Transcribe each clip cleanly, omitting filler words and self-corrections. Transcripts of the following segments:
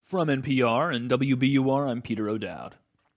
From NPR and WBUR, I'm Peter O'Dowd.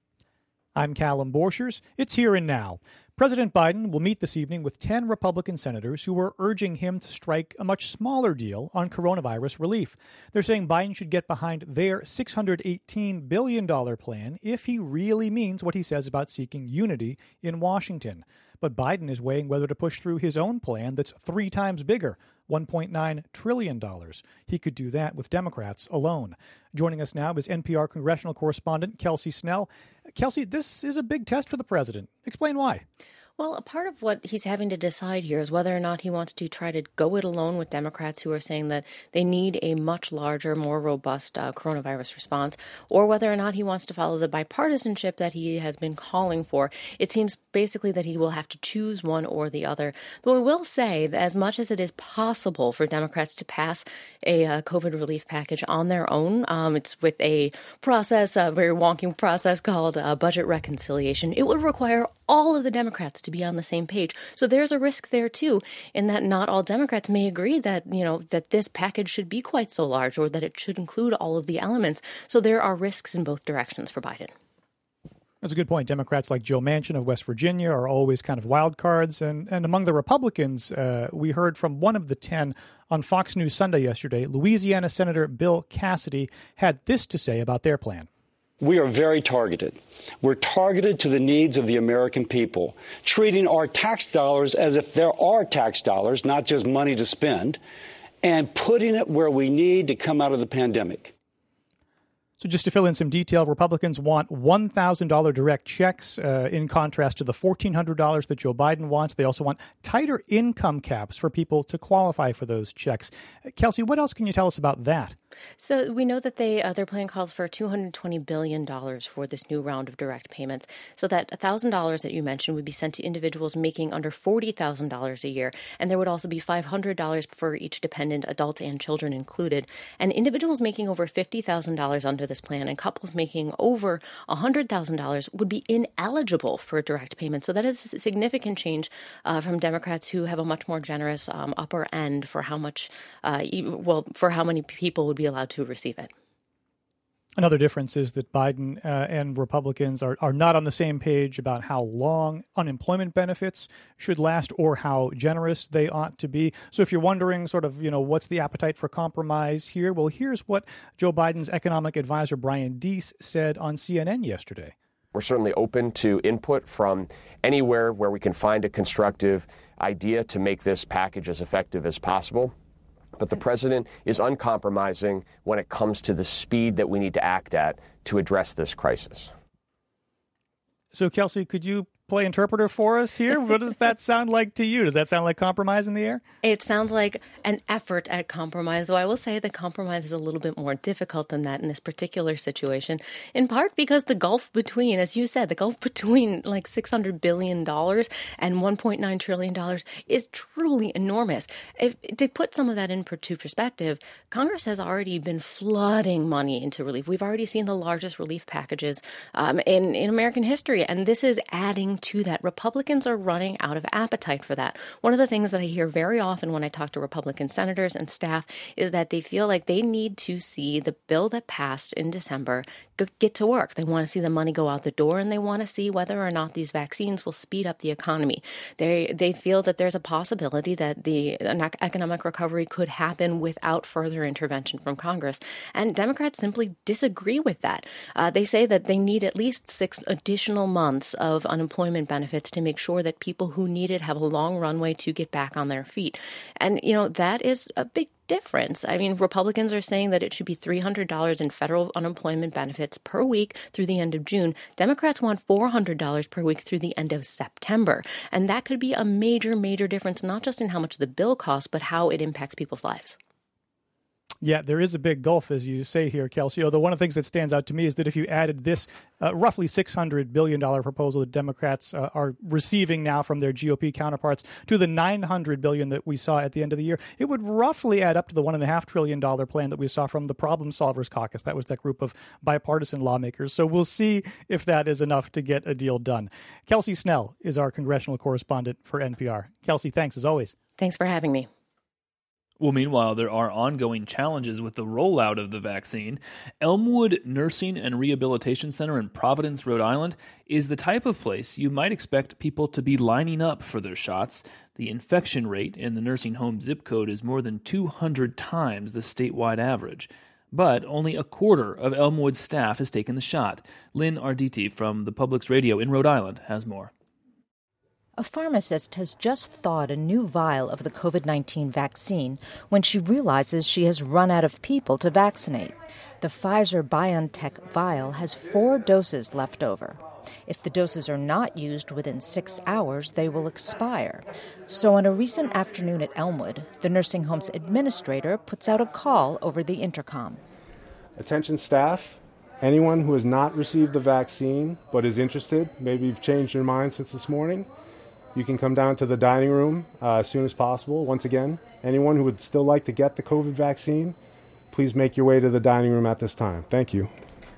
I'm Callum Borchers. It's Here and Now. President Biden will meet this evening with 10 Republican senators who are urging him to strike a much smaller deal on coronavirus relief. They're saying Biden should get behind their $618 billion plan if he really means what he says about seeking unity in Washington. But Biden is weighing whether to push through his own plan that's 3 times bigger, $1.9 trillion. He could do that with Democrats alone. Joining us now is NPR congressional correspondent Kelsey Snell. Kelsey, this is a big test for the president. Explain why. Well, a part of what he's having to decide here is whether or not he wants to try to go it alone with Democrats who are saying that they need a much larger, more robust coronavirus response, or whether or not he wants to follow the bipartisanship that he has been calling for. It seems basically that he will have to choose one or the other. But we will say that as much as it is possible for Democrats to pass a COVID relief package on their own, it's with a process, a very wonky process called budget reconciliation. It would require all of the Democrats to be on the same page. So there's a risk there, too, in that not all Democrats may agree that, that this package should be quite so large or that it should include all of the elements. So there are risks in both directions for Biden. That's a good point. Democrats like Joe Manchin of West Virginia are always kind of wild cards. And among the Republicans, we heard from one of the 10 on Fox News Sunday yesterday. Louisiana Senator Bill Cassidy had this to say about their plan. We are very targeted. We're targeted to the needs of the American people, treating our tax dollars as if there are tax dollars, not just money to spend, and putting it where we need to come out of the pandemic. So just to fill in some detail, Republicans want $1,000 direct checks in contrast to the $1,400 that Joe Biden wants. They also want tighter income caps for people to qualify for those checks. Kelsey, what else can you tell us about that? So we know that their plan calls for $220 billion for this new round of direct payments. So that $1,000 that you mentioned would be sent to individuals making under $40,000 a year. And there would also be $500 for each dependent, adults and children included. And individuals making over $50,000 under this plan and couples making over $100,000 would be ineligible for a direct payment. So that is a significant change from Democrats who have a much more generous upper end for how much, for how many people would be allowed to receive it. Another difference is that Biden and Republicans are not on the same page about how long unemployment benefits should last or how generous they ought to be. So if you're wondering sort of, what's the appetite for compromise here? Well, here's what Joe Biden's economic advisor, Brian Deese, said on CNN yesterday. We're certainly open to input from anywhere where we can find a constructive idea to make this package as effective as possible. But the president is uncompromising when it comes to the speed that we need to act at to address this crisis. So, Kelsey, could you play interpreter for us here? What does that sound like to you? Does that sound like compromise in the air? It sounds like an effort at compromise, though I will say the compromise is a little bit more difficult than that in this particular situation, in part because the gulf between, as you said, the gulf between like $600 billion and $1.9 trillion is truly enormous. To put some of that into perspective, Congress has already been flooding money into relief. We've already seen the largest relief packages in American history, and this is adding to that. Republicans are running out of appetite for that. One of the things that I hear very often when I talk to Republican senators and staff is that they feel like they need to see the bill that passed in December get to work. They want to see the money go out the door, and they want to see whether or not these vaccines will speed up the economy. They feel that there's a possibility that an economic recovery could happen without further intervention from Congress. And Democrats simply disagree with that. They say that they need at least 6 additional months of unemployment benefits to make sure that people who need it have a long runway to get back on their feet. And, that is a big difference. I mean, Republicans are saying that it should be $300 in federal unemployment benefits per week through the end of June. Democrats want $400 per week through the end of September. And that could be a major, major difference, not just in how much the bill costs, but how it impacts people's lives. Yeah, there is a big gulf, as you say here, Kelsey. Although one of the things that stands out to me is that if you added this roughly $600 billion proposal that Democrats are receiving now from their GOP counterparts to the $900 billion that we saw at the end of the year, it would roughly add up to the $1.5 trillion plan that we saw from the Problem Solvers Caucus. That was that group of bipartisan lawmakers. So we'll see if that is enough to get a deal done. Kelsey Snell is our congressional correspondent for NPR. Kelsey, thanks as always. Thanks for having me. Well, meanwhile, there are ongoing challenges with the rollout of the vaccine. Elmwood Nursing and Rehabilitation Center in Providence, Rhode Island, is the type of place you might expect people to be lining up for their shots. The infection rate in the nursing home zip code is more than 200 times the statewide average. But only a quarter of Elmwood's staff has taken the shot. Lynn Arditi from the Public's Radio in Rhode Island has more. A pharmacist has just thawed a new vial of the COVID-19 vaccine when she realizes she has run out of people to vaccinate. The Pfizer-BioNTech vial has 4 doses left over. If the doses are not used within 6 hours, they will expire. So on a recent afternoon at Elmwood, the nursing home's administrator puts out a call over the intercom. Attention staff, anyone who has not received the vaccine but is interested, maybe you've changed your mind since this morning, you can come down to the dining room as soon as possible. Once again, anyone who would still like to get the COVID vaccine, please make your way to the dining room at this time. Thank you.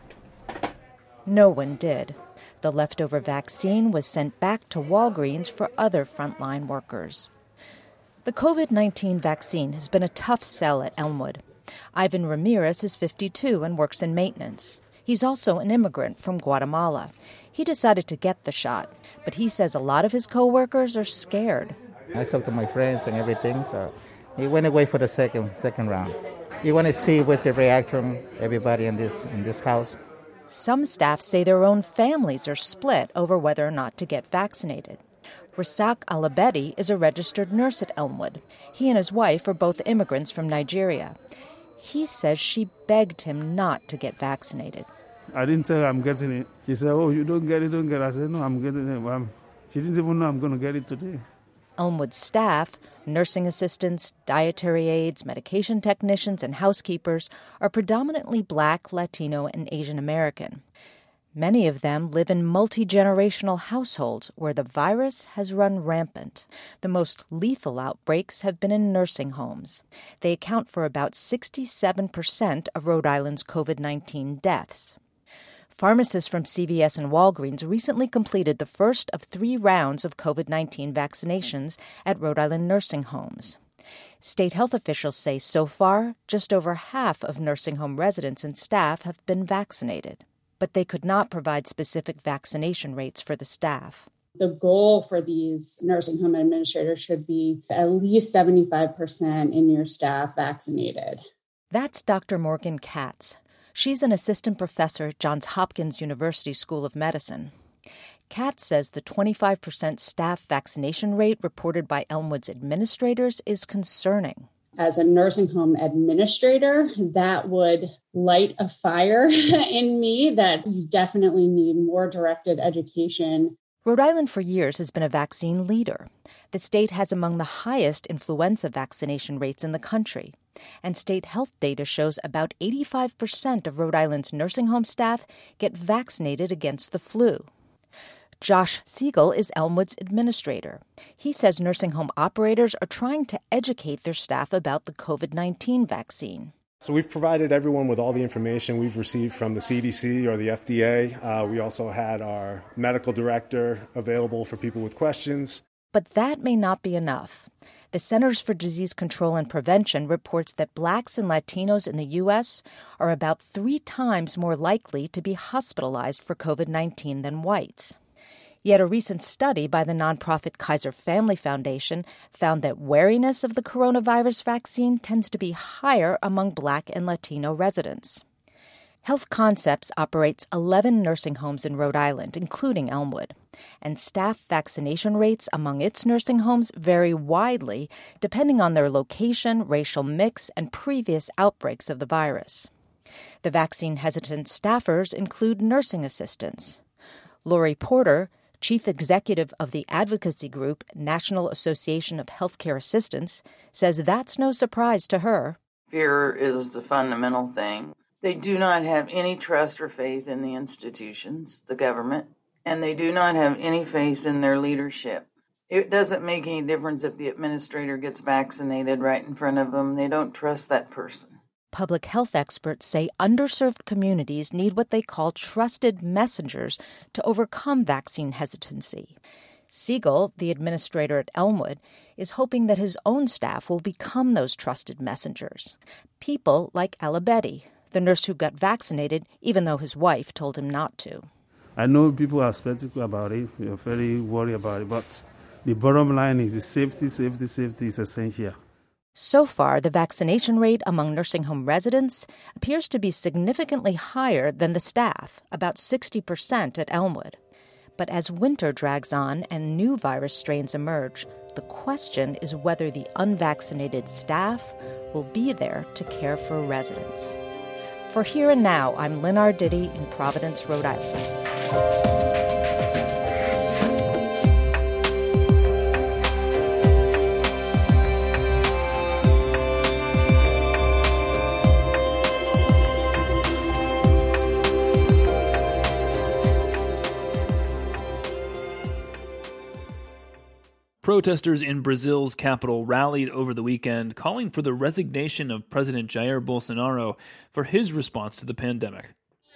No one did. The leftover vaccine was sent back to Walgreens for other frontline workers. The COVID-19 vaccine has been a tough sell at Elmwood. Ivan Ramirez is 52 and works in maintenance. He's also an immigrant from Guatemala. He decided to get the shot, but he says a lot of his coworkers are scared. I talked to my friends and everything, so he went away for the second round. He want to see what's the reaction everybody in this house. Some staff say their own families are split over whether or not to get vaccinated. Rasak Alabedi is a registered nurse at Elmwood. He and his wife are both immigrants from Nigeria. He says she begged him not to get vaccinated. I didn't tell her I'm getting it. She said, "Oh, you don't get it, don't get it." I said, "No, I'm getting it." She didn't even know I'm going to get it today. Elmwood staff, nursing assistants, dietary aides, medication technicians, and housekeepers are predominantly Black, Latino, and Asian American. Many of them live in multi-generational households where the virus has run rampant. The most lethal outbreaks have been in nursing homes. They account for about 67% of Rhode Island's COVID-19 deaths. Pharmacists from CVS and Walgreens recently completed the first of 3 rounds of COVID-19 vaccinations at Rhode Island nursing homes. State health officials say so far, just over half of nursing home residents and staff have been vaccinated. But they could not provide specific vaccination rates for the staff. The goal for these nursing home administrators should be at least 75% in your staff vaccinated. That's Dr. Morgan Katz. She's an assistant professor at Johns Hopkins University School of Medicine. Katz says the 25% staff vaccination rate reported by Elmwood's administrators is concerning. As a nursing home administrator, that would light a fire in me that you definitely need more directed education. Rhode Island for years has been a vaccine leader. The state has among the highest influenza vaccination rates in the country. And state health data shows about 85% of Rhode Island's nursing home staff get vaccinated against the flu. Josh Siegel is Elmwood's administrator. He says nursing home operators are trying to educate their staff about the COVID-19 vaccine. So we've provided everyone with all the information we've received from the CDC or the FDA. We also had our medical director available for people with questions. But that may not be enough. The Centers for Disease Control and Prevention reports that Blacks and Latinos in the U.S. are about 3 times more likely to be hospitalized for COVID-19 than whites. Yet a recent study by the nonprofit Kaiser Family Foundation found that wariness of the coronavirus vaccine tends to be higher among Black and Latino residents. Health Concepts operates 11 nursing homes in Rhode Island, including Elmwood, and staff vaccination rates among its nursing homes vary widely depending on their location, racial mix, and previous outbreaks of the virus. The vaccine-hesitant staffers include nursing assistants. Lori Porter, Chief Executive of the advocacy group National Association of Healthcare Assistants, says that's no surprise to her. Fear is the fundamental thing. They do not have any trust or faith in the institutions, the government, and they do not have any faith in their leadership. It doesn't make any difference if the administrator gets vaccinated right in front of them. They don't trust that person. Public health experts say underserved communities need what they call trusted messengers to overcome vaccine hesitancy. Siegel, the administrator at Elmwood, is hoping that his own staff will become those trusted messengers. People like Ella Betty, the nurse who got vaccinated even though his wife told him not to. I know people are skeptical about it. They're very worried about it. But the bottom line is the safety is essential. So far, the vaccination rate among nursing home residents appears to be significantly higher than the staff, about 60% at Elmwood. But as winter drags on and new virus strains emerge, the question is whether the unvaccinated staff will be there to care for residents. For Here and Now, I'm Lynn Arditi in Providence, Rhode Island. Protesters in Brazil's capital rallied over the weekend, calling for the resignation of President Jair Bolsonaro for his response to the pandemic.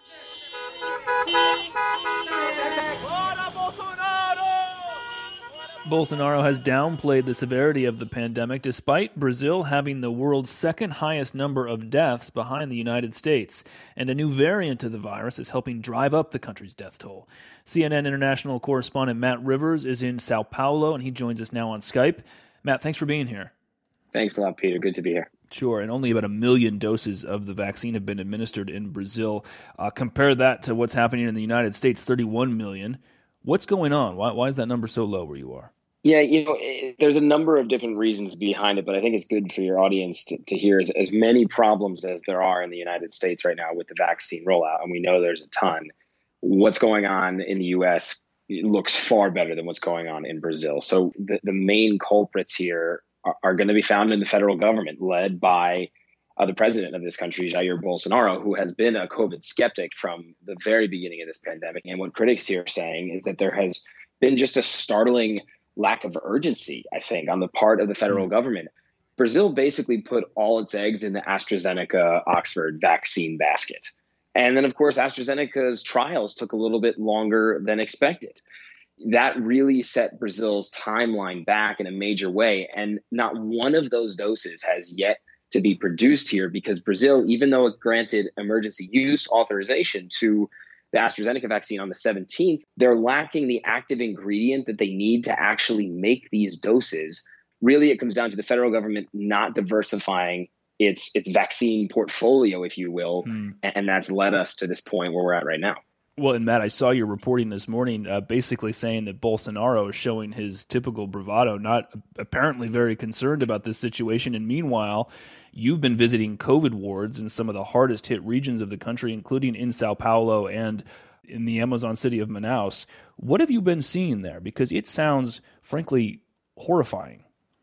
Bolsonaro has downplayed the severity of the pandemic, despite Brazil having the world's second highest number of deaths behind the United States. And a new variant of the virus is helping drive up the country's death toll. CNN international correspondent Matt Rivers is in Sao Paulo, and he joins us now on Skype. Matt, thanks for being here. Thanks a lot, Peter. Good to be here. Sure, and only about 1 million doses of the vaccine have been administered in Brazil. Compare that to what's happening in the United States, 31 million. What's going on? Why is that number so low where you are? Yeah, there's a number of different reasons behind it, but I think it's good for your audience to hear as many problems as there are in the United States right now with the vaccine rollout, and we know there's a ton. What's going on in the U.S. looks far better than what's going on in Brazil. So the main culprits here are going to be found in the federal government, led by the president of this country, Jair Bolsonaro, who has been a COVID skeptic from the very beginning of this pandemic. And what critics here are saying is that there has been just a startling lack of urgency, I think, on the part of the federal government. Brazil basically put all its eggs in the AstraZeneca-Oxford vaccine basket. And then, of course, AstraZeneca's trials took a little bit longer than expected. That really set Brazil's timeline back in a major way. And not one of those doses has yet to be produced here because Brazil, even though it granted emergency use authorization to the AstraZeneca vaccine on the 17th, they're lacking the active ingredient that they need to actually make these doses. Really, it comes down to the federal government not diversifying its vaccine portfolio, if you will, and that's led us to this point where we're at right now. Well, and Matt, I saw your reporting this morning basically saying that Bolsonaro is showing his typical bravado, not apparently very concerned about this situation. And meanwhile, you've been visiting COVID wards in some of the hardest hit regions of the country, including in Sao Paulo and in the Amazon city of Manaus. What have you been seeing there? Because it sounds, frankly, horrifying.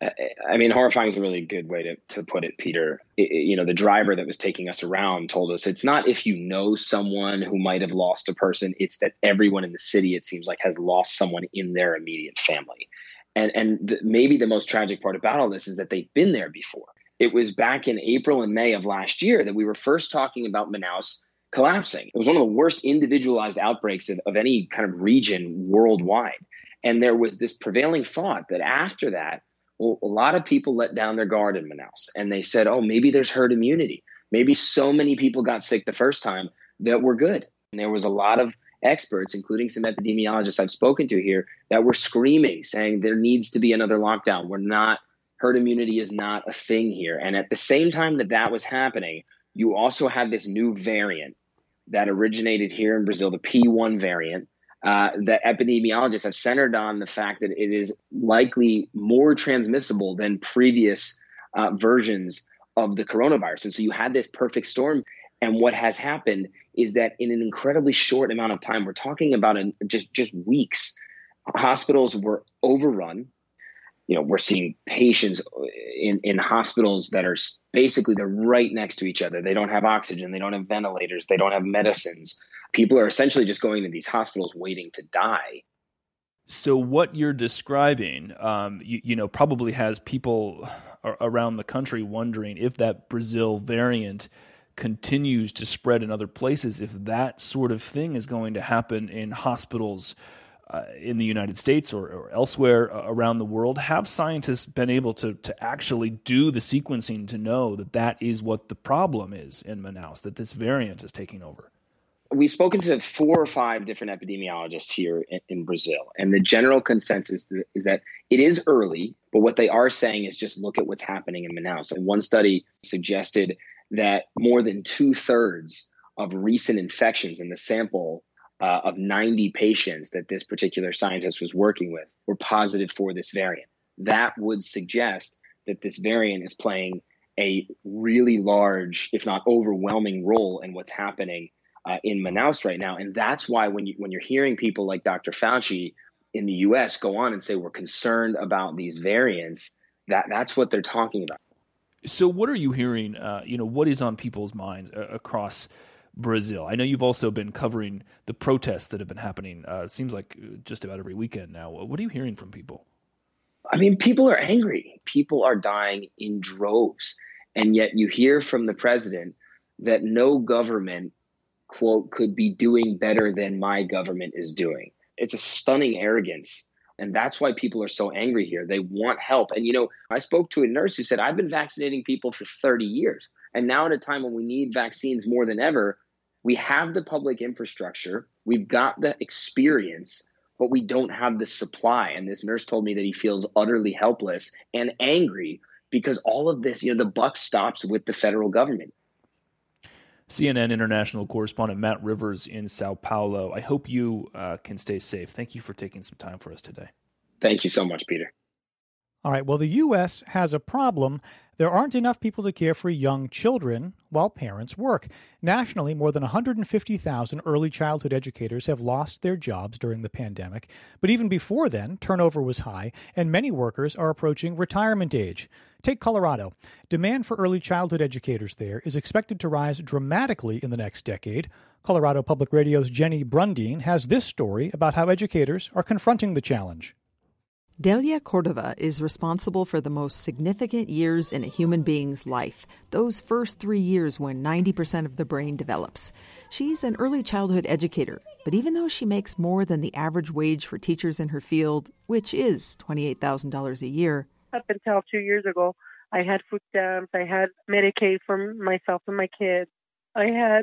I mean, horrifying is a really good way to put it, Peter. The driver that was taking us around told us it's not if you know someone who might have lost a person, it's that everyone in the city, it seems like, has lost someone in their immediate family. And maybe the most tragic part about all this is that they've been there before. It was back in April and May of last year that we were first talking about Manaus collapsing. It was one of the worst individualized outbreaks of any kind of region worldwide. And there was this prevailing thought that after that, well, a lot of people let down their guard in Manaus, and they said, oh, maybe there's herd immunity. Maybe so many people got sick the first time that we're good. And there was a lot of experts, including some epidemiologists I've spoken to here, that were screaming, saying there needs to be another lockdown. Herd immunity is not a thing here. And at the same time that was happening, you also had this new variant that originated here in Brazil, the P1 variant, that epidemiologists have centered on the fact that it is likely more transmissible than previous versions of the coronavirus. And so you had this perfect storm. And what has happened is that in an incredibly short amount of time, we're talking about just weeks, hospitals were overrun. We're seeing patients in hospitals that are basically, they're right next to each other. They don't have oxygen. They don't have ventilators. They don't have medicines. People are essentially just going to these hospitals waiting to die. So what you're describing, probably has people around the country wondering if that Brazil variant continues to spread in other places, if that sort of thing is going to happen in hospitals in the United States or elsewhere around the world? Have scientists been able to actually do the sequencing to know that is what the problem is in Manaus, that this variant is taking over? We've spoken to 4 or 5 different epidemiologists here in Brazil, and the general consensus is that it is early, but what they are saying is just look at what's happening in Manaus. And one study suggested that more than 2/3 of recent infections in the sample of 90 patients that this particular scientist was working with were positive for this variant. That would suggest that this variant is playing a really large, if not overwhelming, role in what's happening in Manaus right now. And that's why when you're hearing people like Dr. Fauci in the US go on and say we're concerned about these variants, that's what they're talking about. So what are you hearing, what is on people's minds across Brazil? I know you've also been covering the protests that have been happening, it seems like just about every weekend now. What are you hearing from people? I mean, people are angry. People are dying in droves. And yet you hear from the president that no government, quote, could be doing better than my government is doing. It's a stunning arrogance. And that's why people are so angry here. They want help. And, I spoke to a nurse who said, I've been vaccinating people for 30 years. And now at a time when we need vaccines more than ever, we have the public infrastructure, we've got the experience, but we don't have the supply. And this nurse told me that he feels utterly helpless and angry because all of this, the buck stops with the federal government. CNN international correspondent Matt Rivers in Sao Paulo. I hope you can stay safe. Thank you for taking some time for us today. Thank you so much, Peter. All right. Well, the U.S. has a problem. There aren't enough people to care for young children while parents work. Nationally, more than 150,000 early childhood educators have lost their jobs during the pandemic. But even before then, turnover was high, and many workers are approaching retirement age. Take Colorado. Demand for early childhood educators there is expected to rise dramatically in the next decade. Colorado Public Radio's Jenny Brundeen has this story about how educators are confronting the challenge. Delia Cordova is responsible for the most significant years in a human being's life, those first 3 years when 90% of the brain develops. She's an early childhood educator, but even though she makes more than the average wage for teachers in her field, which is $28,000 a year. Up until 2 years ago, I had food stamps, I had Medicaid for myself and my kids. I had,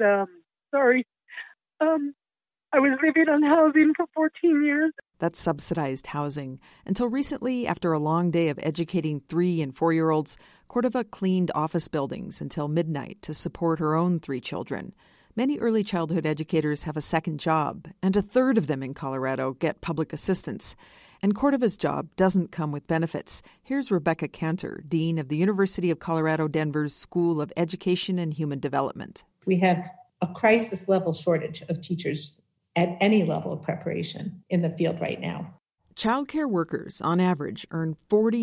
I was living on housing for 14 years. That's subsidized housing. Until recently, after a long day of educating 3- and 4-year-olds, Cordova cleaned office buildings until midnight to support her own 3 children. Many early childhood educators have a second job, and a third of them in Colorado get public assistance. And Cordova's job doesn't come with benefits. Here's Rebecca Cantor, Dean of the University of Colorado Denver's School of Education and Human Development. We have a crisis-level shortage of teachers at any level of preparation in the field right now. Child care workers, on average, earn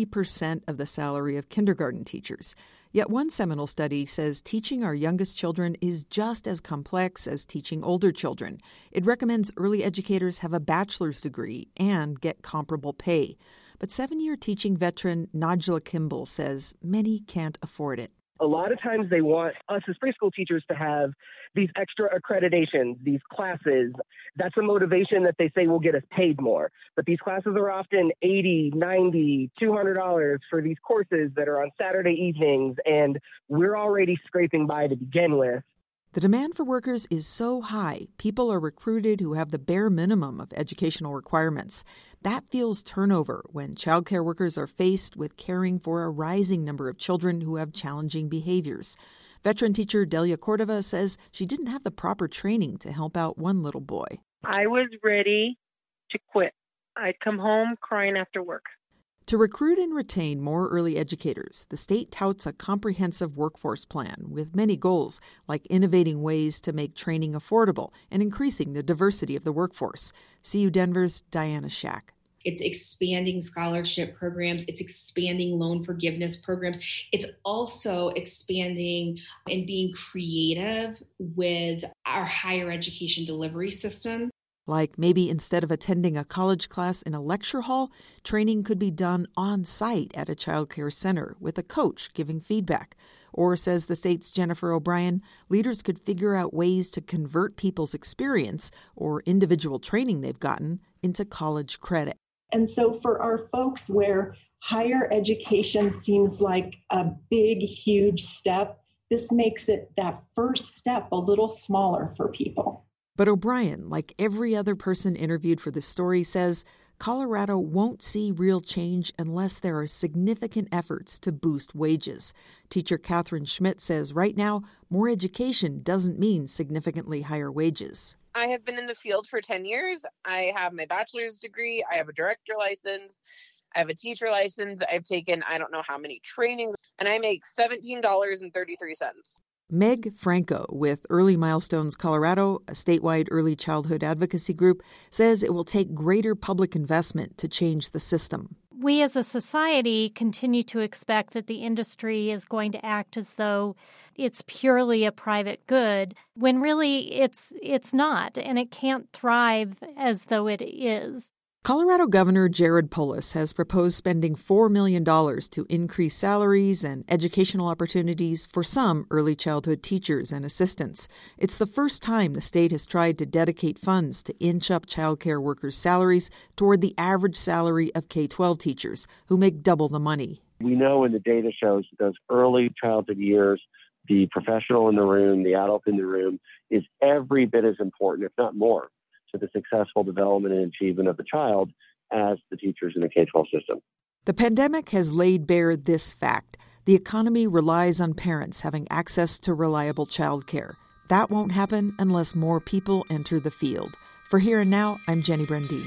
40% of the salary of kindergarten teachers. Yet one seminal study says teaching our youngest children is just as complex as teaching older children. It recommends early educators have a bachelor's degree and get comparable pay. But 7-year teaching veteran Najla Kimball says many can't afford it. A lot of times they want us as preschool teachers to have these extra accreditations, these classes. That's a motivation that they say will get us paid more. But these classes are often $80, $90, $200 for these courses that are on Saturday evenings, and we're already scraping by to begin with. The demand for workers is so high, people are recruited who have the bare minimum of educational requirements. That fuels turnover when child care workers are faced with caring for a rising number of children who have challenging behaviors. Veteran teacher Delia Cordova says she didn't have the proper training to help out one little boy. I was ready to quit. I'd come home crying after work. To recruit and retain more early educators, the state touts a comprehensive workforce plan with many goals, like innovating ways to make training affordable and increasing the diversity of the workforce. CU Denver's Diana Shack. It's expanding scholarship programs. It's expanding loan forgiveness programs. It's also expanding and being creative with our higher education delivery system. Like maybe instead of attending a college class in a lecture hall, training could be done on site at a child care center with a coach giving feedback. Or, says the state's Jennifer O'Brien, leaders could figure out ways to convert people's experience or individual training they've gotten into college credit. And so for our folks where higher education seems like a big, huge step, this makes it that first step a little smaller for people. But O'Brien, like every other person interviewed for this story, says Colorado won't see real change unless there are significant efforts to boost wages. Teacher Catherine Schmidt says right now, more education doesn't mean significantly higher wages. I have been in the field for 10 years. I have my bachelor's degree. I have a director license. I have a teacher license. I've taken I don't know how many trainings, and I make $17.33. Meg Franco with Early Milestones Colorado, a statewide early childhood advocacy group, says it will take greater public investment to change the system. We as a society continue to expect that the industry is going to act as though it's purely a private good, when really it's not, and it can't thrive as though it is. Colorado Governor Jared Polis has proposed spending $4 million to increase salaries and educational opportunities for some early childhood teachers and assistants. It's the first time the state has tried to dedicate funds to inch up childcare workers' salaries toward the average salary of K-12 teachers, who make double the money. We know, and the data shows, that those early childhood years, the professional in the room, the adult in the room, is every bit as important, if not more, to the successful development and achievement of the child as the teachers in the K-12 system. The pandemic has laid bare this fact. The economy relies on parents having access to reliable childcare. That won't happen unless more people enter the field. For Here and Now, I'm Jenny Brandine.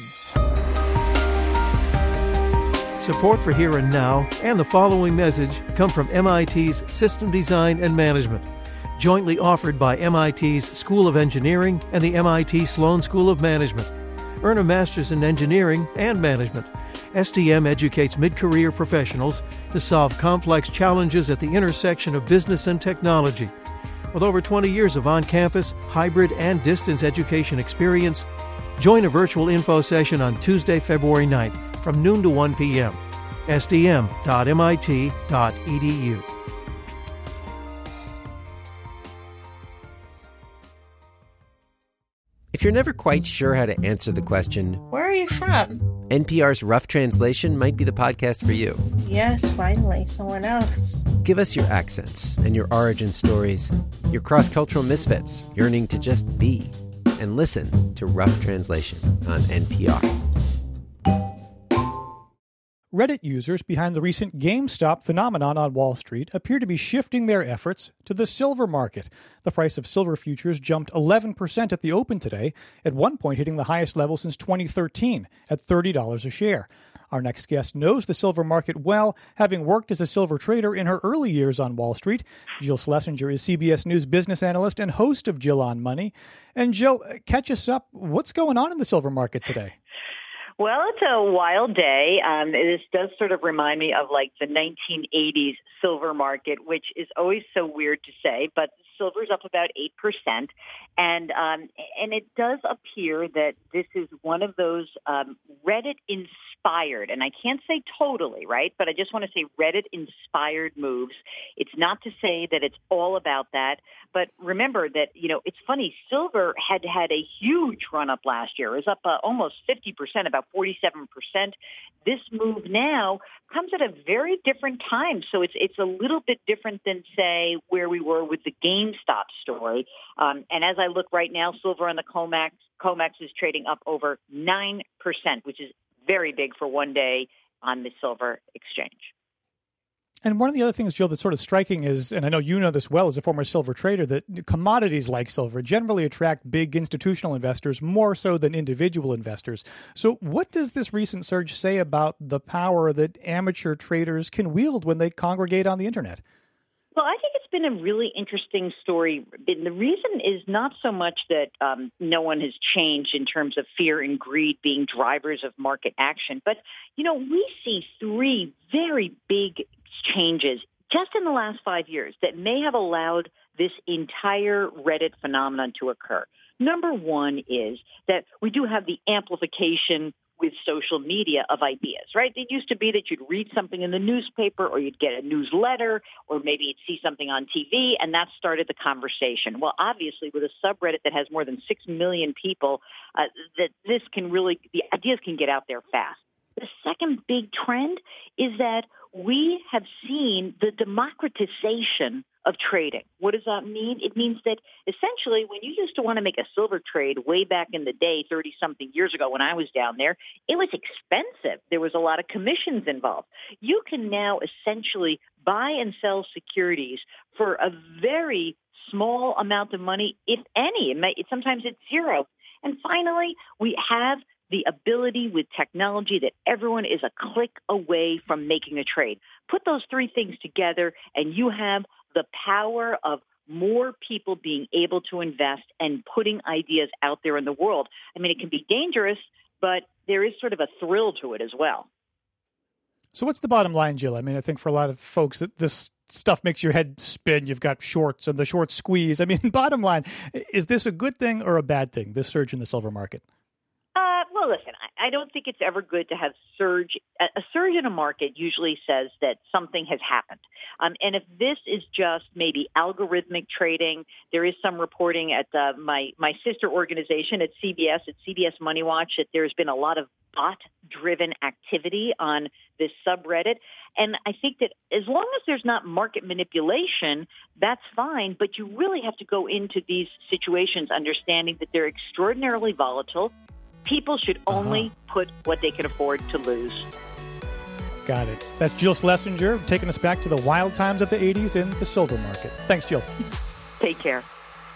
Support for Here and Now and the following message come from MIT's System Design and Management, jointly offered by MIT's School of Engineering and the MIT Sloan School of Management. Earn a master's in engineering and management. STM educates mid-career professionals to solve complex challenges at the intersection of business and technology. With over 20 years of on-campus, hybrid, and distance education experience, join a virtual info session on Tuesday, February 9th from noon to 1 p.m. sdm.mit.edu. If you're never quite sure how to answer the question, "Where are you from?" NPR's Rough Translation might be the podcast for you. Yes, finally, someone else. Give us your accents and your origin stories, your cross-cultural misfits yearning to just be, and listen to Rough Translation on NPR. Reddit users behind the recent GameStop phenomenon on Wall Street appear to be shifting their efforts to the silver market. The price of silver futures jumped 11% at the open today, at one point hitting the highest level since 2013 at $30 a share. Our next guest knows the silver market well, having worked as a silver trader in her early years on Wall Street. Jill Schlesinger is CBS News business analyst and host of Jill on Money. And Jill, catch us up. What's going on in the silver market today? Well, it's a wild day. This does sort of remind me of like the 1980s silver market, which is always so weird to say, but silver's up about 8%. And it does appear that this is one of those Reddit-inspired, and I can't say totally, right, but I just want to say Reddit-inspired moves. It's not to say that it's all about that, but remember that, it's funny, silver had a huge run-up last year. It was up almost 50%, about 47%. This move now comes at a very different time, so it's a little bit different than, say, where we were with the GameStop story. And as I look right now, silver on the COMEX is trading up over 9%, which is very big for one day on the silver exchange. And one of the other things, Jill, that's sort of striking is, and I know you know this well as a former silver trader, that commodities like silver generally attract big institutional investors more so than individual investors. So what does this recent surge say about the power that amateur traders can wield when they congregate on the internet? Well, I think it's been a really interesting story. And the reason is not so much that no one has changed in terms of fear and greed being drivers of market action, but, we see three very big changes just in the last 5 years that may have allowed this entire Reddit phenomenon to occur. Number one is that we do have the amplification with social media of ideas, right? It used to be that you'd read something in the newspaper or you'd get a newsletter or maybe you'd see something on TV, and that started the conversation. Well, obviously, with a subreddit that has more than 6 million people, the ideas can get out there fast. The second big trend is that we have seen the democratization of trading. What does that mean? It means that essentially when you used to want to make a silver trade way back in the day, 30-something years ago when I was down there, it was expensive. There was a lot of commissions involved. You can now essentially buy and sell securities for a very small amount of money, if any. Sometimes it's zero. And finally, we have the ability with technology that everyone is a click away from making a trade. Put those three things together and you have the power of more people being able to invest and putting ideas out there in the world. I mean, it can be dangerous, but there is sort of a thrill to it as well. So what's the bottom line, Jill? I mean, I think for a lot of folks, this stuff makes your head spin. You've got shorts and the short squeeze. I mean, bottom line, is this a good thing or a bad thing, this surge in the silver market? Well, listen, I don't think it's ever good to have surge. A surge in a market usually says that something has happened. And if this is just maybe algorithmic trading, there is some reporting at my sister organization at CBS Money Watch, that there's been a lot of bot-driven activity on this subreddit. And I think that as long as there's not market manipulation, that's fine. But you really have to go into these situations understanding that they're extraordinarily volatile. People should only put what they can afford to lose. Got it. That's Jill Schlesinger taking us back to the wild times of the 80s in the silver market. Thanks, Jill. Take care.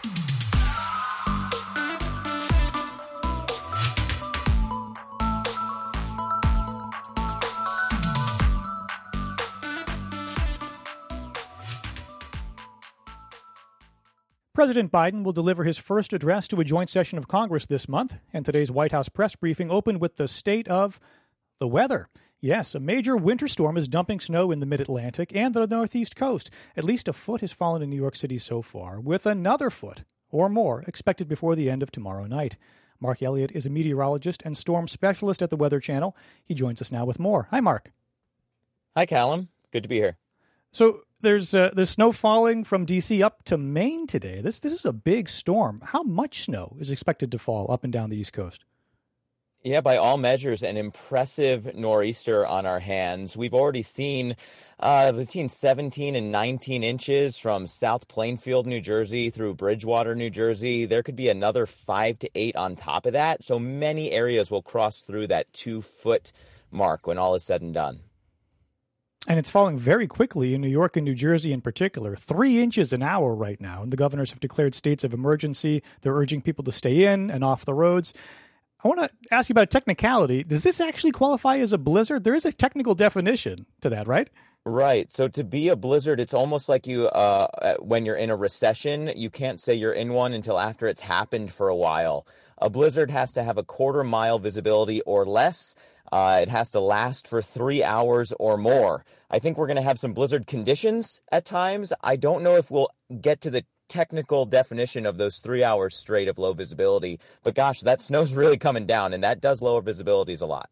President Biden will deliver his first address to a joint session of Congress this month, and today's White House press briefing opened with the state of the weather. Yes, a major winter storm is dumping snow in the mid-Atlantic and the northeast coast. At least a foot has fallen in New York City so far, with another foot or more expected before the end of tomorrow night. Mark Elliott is a meteorologist and storm specialist at the Weather Channel. He joins us now with more. Hi, Mark. Hi, Callum. Good to be here. So there's snow falling from D.C. up to Maine today. This is a big storm. How much snow is expected to fall up and down the East Coast? Yeah, by all measures, an impressive nor'easter on our hands. We've already seen between 17 and 19 inches from South Plainfield, New Jersey, through Bridgewater, New Jersey. There could be another 5 to 8 on top of that. So many areas will cross through that 2-foot mark when all is said and done. And it's falling very quickly in New York and New Jersey in particular, 3 inches an hour right now. And the governors have declared states of emergency. They're urging people to stay in and off the roads. I want to ask you about a technicality. Does this actually qualify as a blizzard? There is a technical definition to that, right? Right. So to be a blizzard, it's almost like you when you're in a recession, you can't say you're in one until after it's happened for a while. A blizzard has to have a quarter-mile visibility or less. It has to last for 3 hours or more. I think we're going to have some blizzard conditions at times. I don't know if we'll get to the technical definition of those 3 hours straight of low visibility. But gosh, that snow's really coming down, and that does lower visibilities a lot.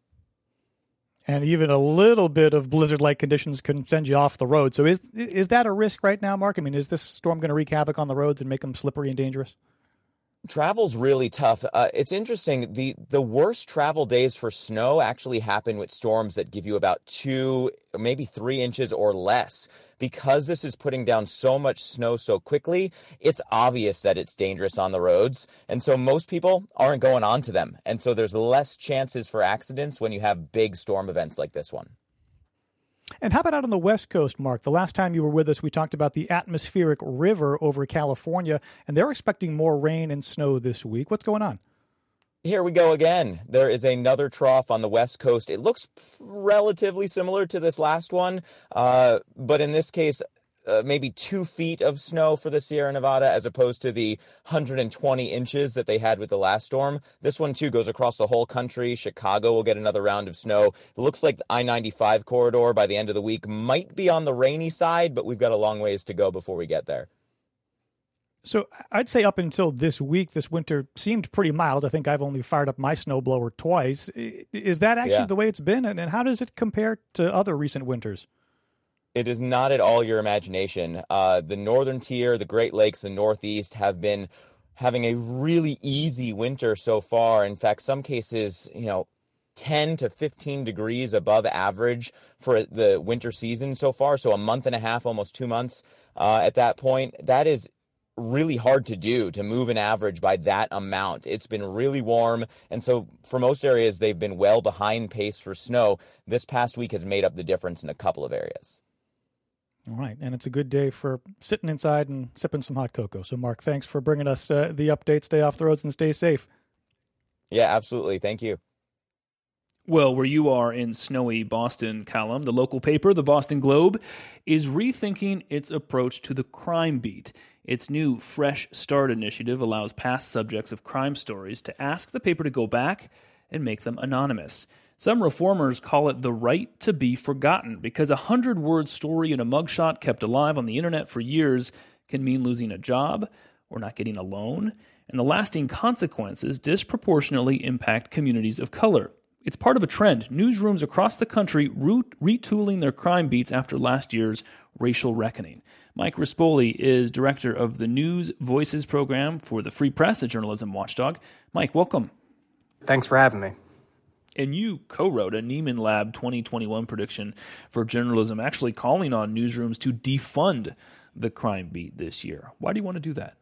And even a little bit of blizzard-like conditions can send you off the road. So is that a risk right now, Mark? I mean, is this storm going to wreak havoc on the roads and make them slippery and dangerous? Travel's really tough. It's interesting. The worst travel days for snow actually happen with storms that give you about 2, maybe 3 inches or less. Because this is putting down so much snow so quickly, it's obvious that it's dangerous on the roads. And so most people aren't going onto them. And so there's less chances for accidents when you have big storm events like this one. And how about out on the West Coast, Mark? The last time you were with us, we talked about the atmospheric river over California, and they're expecting more rain and snow this week. What's going on? Here we go again. There is another trough on the West Coast. It looks relatively similar to this last one, but in this case, maybe 2 feet of snow for the Sierra Nevada as opposed to the 120 inches that they had with the last storm. This one, too, goes across the whole country. Chicago will get another round of snow. It looks like the I-95 corridor by the end of the week might be on the rainy side, but we've got a long ways to go before we get there. So I'd say up until this week, this winter seemed pretty mild. I think I've only fired up my snowblower twice. Is that actually the way it's been? And how does it compare to other recent winters? It is not at all your imagination. The northern tier, the Great Lakes, the Northeast have been having a really easy winter so far. In fact, some cases, 10 to 15 degrees above average for the winter season so far. So a month and a half, almost 2 months at that point. That is really hard to do, to move an average by that amount. It's been really warm, and so for most areas, they've been well behind pace for snow. This past week has made up the difference in a couple of areas. All right, and it's a good day for sitting inside and sipping some hot cocoa. So, Mark, thanks for bringing us the update. Stay off the roads and stay safe. Yeah, absolutely. Thank you. Well, where you are in snowy Boston, Callum, the local paper, the Boston Globe, is rethinking its approach to the crime beat. Its new Fresh Start initiative allows past subjects of crime stories to ask the paper to go back and make them anonymous. Some reformers call it the right to be forgotten, because a 100-word story in a mugshot kept alive on the internet for years can mean losing a job or not getting a loan, and the lasting consequences disproportionately impact communities of color. It's part of a trend. Newsrooms across the country retooling their crime beats after last year's racial reckoning. Mike Rispoli is director of the News Voices program for the Free Press, a journalism watchdog. Mike, welcome. Thanks for having me. And you co-wrote a Neiman Lab 2021 prediction for journalism, actually calling on newsrooms to defund the crime beat this year. Why do you want to do that?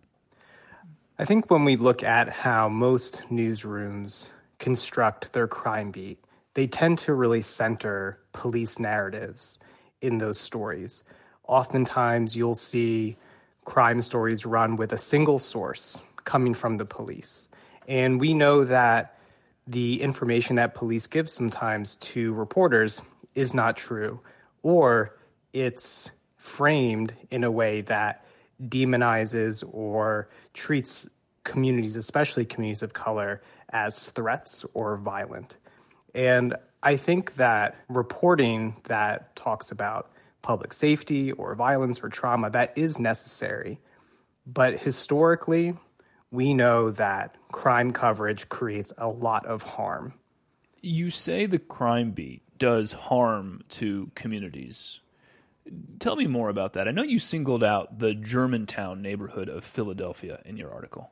I think when we look at how most newsrooms construct their crime beat, they tend to really center police narratives in those stories. Oftentimes, you'll see crime stories run with a single source coming from the police. And we know that the information that police give sometimes to reporters is not true, or it's framed in a way that demonizes or treats communities, especially communities of color, as threats or violent. And I think that reporting that talks about public safety or violence or trauma, that is necessary. But historically, we know that crime coverage creates a lot of harm. You say the crime beat does harm to communities. Tell me more about that. I know you singled out the Germantown neighborhood of Philadelphia in your article.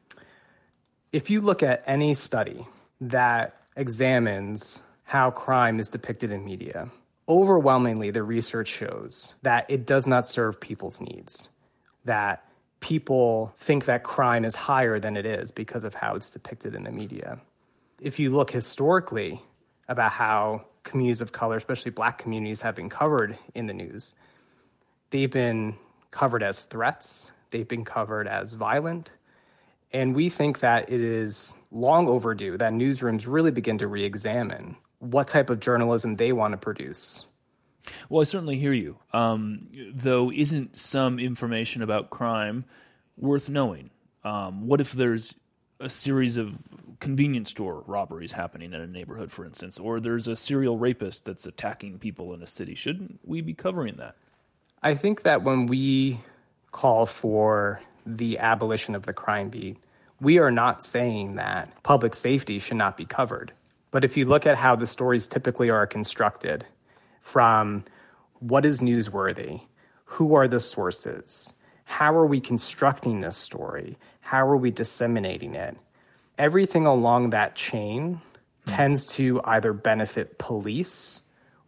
If you look at any study that examines how crime is depicted in media, overwhelmingly the research shows that it does not serve people's needs, that people think that crime is higher than it is because of how it's depicted in the media. If you look historically about how communities of color, especially Black communities, have been covered in the news, they've been covered as threats, they've been covered as violent, and we think that it is long overdue that newsrooms really begin to re-examine what type of journalism they want to produce. Well, I certainly hear you. Though, isn't some information about crime worth knowing? What if there's a series of convenience store robberies happening in a neighborhood, for instance, or there's a serial rapist that's attacking people in a city? Shouldn't we be covering that? I think that when we call for the abolition of the crime beat, we are not saying that public safety should not be covered. But if you look at how the stories typically are constructed, from what is newsworthy, who are the sources, how are we constructing this story, how are we disseminating it, everything along that chain tends to either benefit police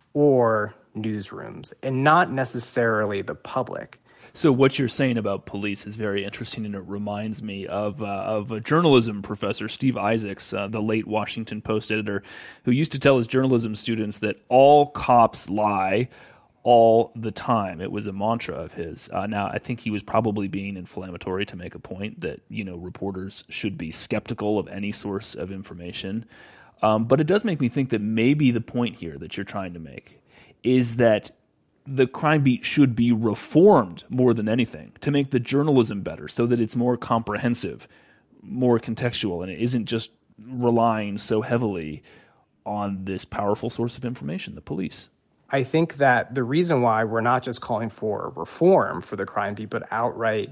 or newsrooms, and not necessarily the public. So what you're saying about police is very interesting, and it reminds me of a journalism professor, Steve Isaacs, the late Washington Post editor, who used to tell his journalism students that all cops lie all the time. It was a mantra of his. Now, I think he was probably being inflammatory to make a point that, reporters should be skeptical of any source of information. But it does make me think that maybe the point here that you're trying to make is that the crime beat should be reformed more than anything to make the journalism better so that it's more comprehensive, more contextual, and it isn't just relying so heavily on this powerful source of information, the police. I think that the reason why we're not just calling for reform for the crime beat, but outright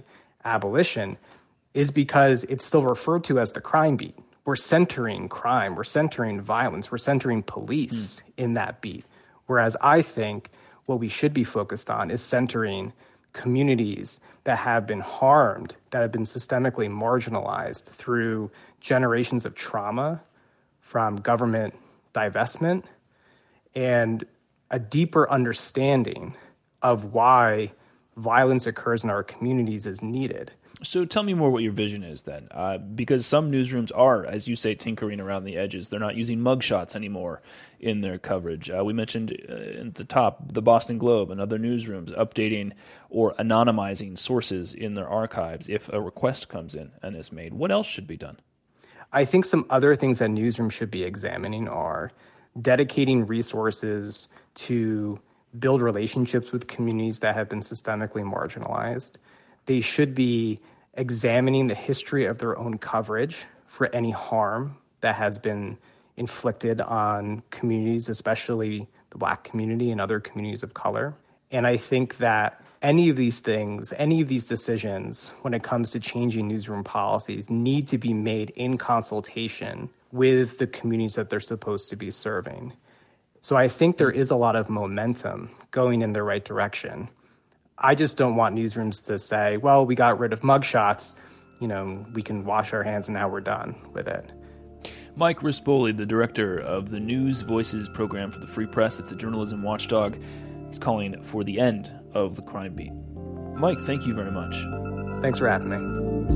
abolition is because it's still referred to as the crime beat. We're centering crime, we're centering violence, we're centering police in that beat. Whereas I think what we should be focused on is centering communities that have been harmed, that have been systemically marginalized through generations of trauma from government divestment and a deeper understanding of why violence occurs in our communities is needed. So tell me more what your vision is then, because some newsrooms are, as you say, tinkering around the edges. They're not using mugshots anymore in their coverage. We mentioned at the top the Boston Globe and other newsrooms updating or anonymizing sources in their archives if a request comes in and is made. What else should be done? I think some other things that newsrooms should be examining are dedicating resources to build relationships with communities that have been systemically marginalized. They should be examining the history of their own coverage for any harm that has been inflicted on communities, especially the Black community and other communities of color. And I think that any of these things, any of these decisions when it comes to changing newsroom policies need to be made in consultation with the communities that they're supposed to be serving. So I think there is a lot of momentum going in the right direction. I just don't want newsrooms to say, well, we got rid of mugshots, we can wash our hands and now we're done with it. Mike Rispoli, the director of the News Voices program for the Free Press, it's a journalism watchdog, is calling for the end of the crime beat. Mike, thank you very much. Thanks for having me.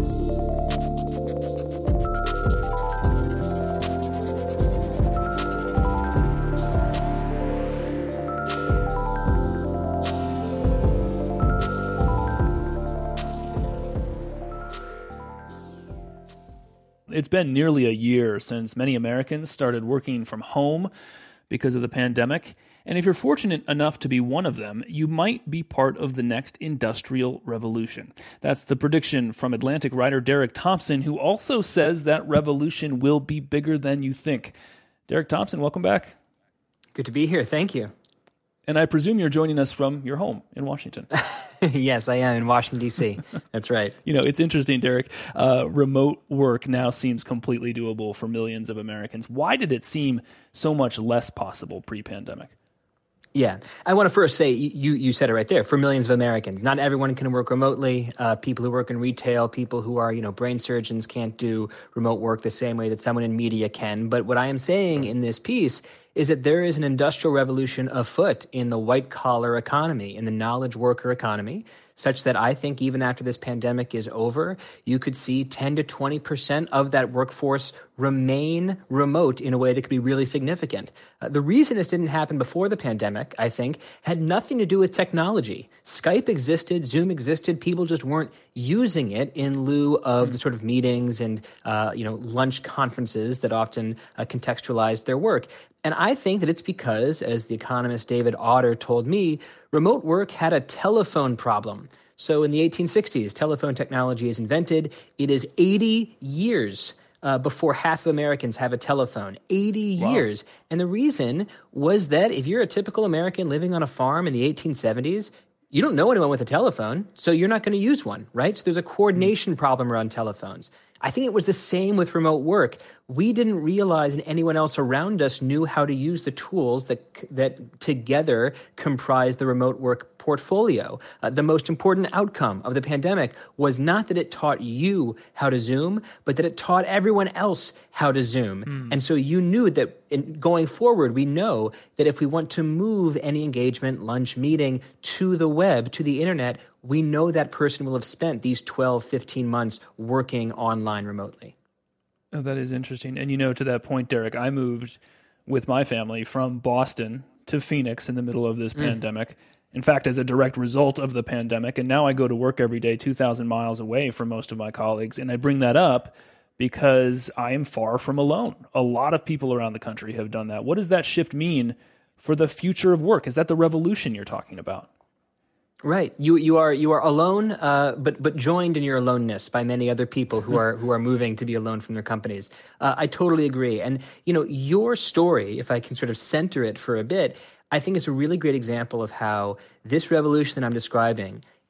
It's been nearly a year since many Americans started working from home because of the pandemic. And if you're fortunate enough to be one of them, you might be part of the next industrial revolution. That's the prediction from Atlantic writer Derek Thompson, who also says that revolution will be bigger than you think. Derek Thompson, welcome back. Good to be here. Thank you. And I presume you're joining us from your home in Washington. Yes, I am in Washington, D.C. That's right. It's interesting, Derek. Remote work now seems completely doable for millions of Americans. Why did it seem so much less possible pre-pandemic? Yeah. I want to first say, you said it right there, for millions of Americans. Not everyone can work remotely. People who work in retail, people who are, brain surgeons can't do remote work the same way that someone in media can. But what I am saying in this piece is that there is an industrial revolution afoot in the white-collar economy, in the knowledge worker economy, such that I think even after this pandemic is over, you could see 10 to 20% of that workforce remain remote in a way that could be really significant. The reason this didn't happen before the pandemic, I think, had nothing to do with technology. Skype existed, Zoom existed, people just weren't using it in lieu of the sort of meetings and lunch conferences that often contextualized their work. And I think that it's because, as the economist David Autor told me, remote work had a telephone problem. So in the 1860s, telephone technology is invented. It is 80 years before half of Americans have a telephone. 80 years. And the reason was that if you're a typical American living on a farm in the 1870s, you don't know anyone with a telephone, so you're not going to use one, right? So there's a coordination problem around telephones. I think it was the same with remote work. We didn't realize and anyone else around us knew how to use the tools that together comprise the remote work portfolio. The most important outcome of the pandemic was not that it taught you how to Zoom, but that it taught everyone else how to Zoom. And so you knew that going forward, we know that if we want to move any engagement, lunch, meeting to the web, to the internet, we know that person will have spent these 12, 15 months working online remotely. Oh, that is interesting. And to that point, Derek, I moved with my family from Boston to Phoenix in the middle of this pandemic. In fact, as a direct result of the pandemic. And now I go to work every day 2,000 miles away from most of my colleagues. And I bring that up because I am far from alone. A lot of people around the country have done that. What does that shift mean for the future of work? Is that the revolution you're talking about? Right. You are alone, but joined in your aloneness by many other people who are moving to be alone from their companies. I totally agree. And your story, if I can sort of center it for a bit, I think is a really great example of how this revolution that I'm describing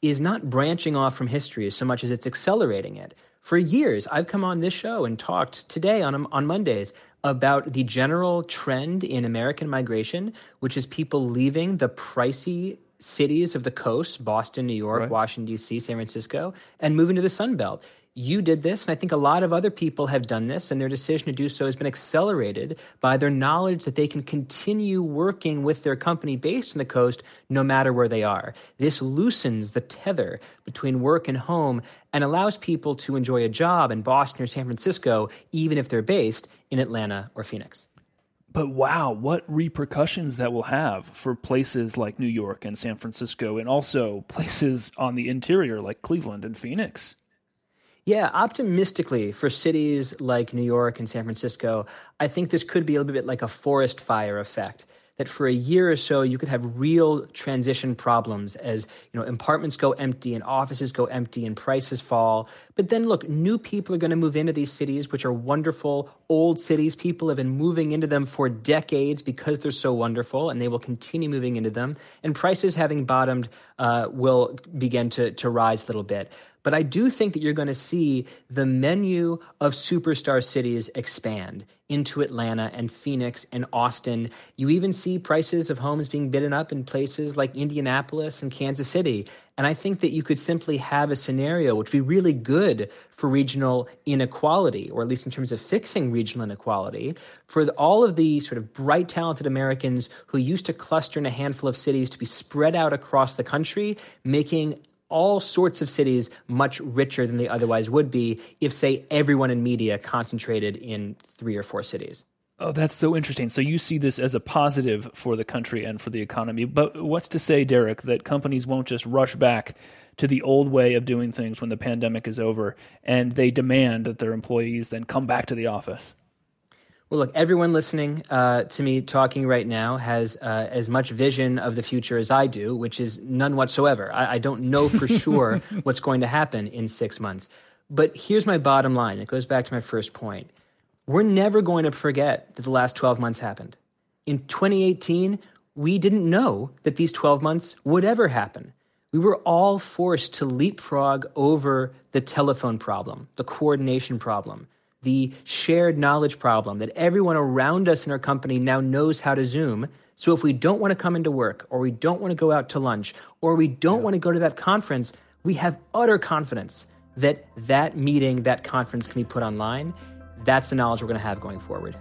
is not branching off from history so much as it's accelerating it. For years, I've come on this show and talked today on Mondays about the general trend in American migration, which is people leaving the pricey cities of the coast, Boston, New York, Washington, D.C., San Francisco, and moving to the Sun Belt. You did this, and I think a lot of other people have done this, and their decision to do so has been accelerated by their knowledge that they can continue working with their company based on the coast no matter where they are. This loosens the tether between work and home and allows people to enjoy a job in Boston or San Francisco, even if they're based in Atlanta or Phoenix. But wow, what repercussions that will have for places like New York and San Francisco, and also places on the interior like Cleveland and Phoenix. Yeah, optimistically for cities like New York and San Francisco, I think this could be a little bit like a forest fire effect, that for a year or so you could have real transition problems as, apartments go empty and offices go empty and prices fall. But then look, new people are going to move into these cities, which are wonderful old cities. People have been moving into them for decades because they're so wonderful, and they will continue moving into them. And prices, having bottomed, will begin to rise a little bit. But I do think that you're going to see the menu of superstar cities expand into Atlanta and Phoenix and Austin. You even see prices of homes being bidden up in places like Indianapolis and Kansas City. And I think that you could simply have a scenario which would be really good for regional inequality, or at least in terms of fixing regional inequality, for all of the sort of bright, talented Americans who used to cluster in a handful of cities to be spread out across the country, making all sorts of cities much richer than they otherwise would be if, say, everyone in media concentrated in 3 or 4 cities. Oh, that's so interesting. So you see this as a positive for the country and for the economy. But what's to say, Derek, that companies won't just rush back to the old way of doing things when the pandemic is over, and they demand that their employees then come back to the office? Well, look, everyone listening to me talking right now has as much vision of the future as I do, which is none whatsoever. I don't know for sure what's going to happen in 6 months. But here's my bottom line. It goes back to my first point. We're never going to forget that the last 12 months happened. In 2018, we didn't know that these 12 months would ever happen. We were all forced to leapfrog over the telephone problem, the coordination problem, the shared knowledge problem, that everyone around us in our company now knows how to Zoom. So if we don't want to come into work, or we don't want to go out to lunch, or we don't want to go to that conference, we have utter confidence that that meeting, that conference can be put online. That's the knowledge we're going to have going forward.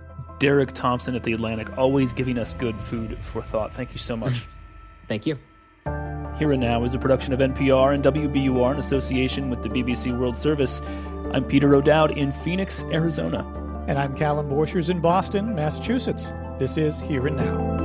Derek Thompson at The Atlantic, always giving us good food for thought. Thank you so much. Thank you. Here and Now is a production of NPR and WBUR in association with the BBC World Service. I'm Peter O'Dowd in Phoenix, Arizona. And I'm Callum Borchers in Boston, Massachusetts. This is Here and Now.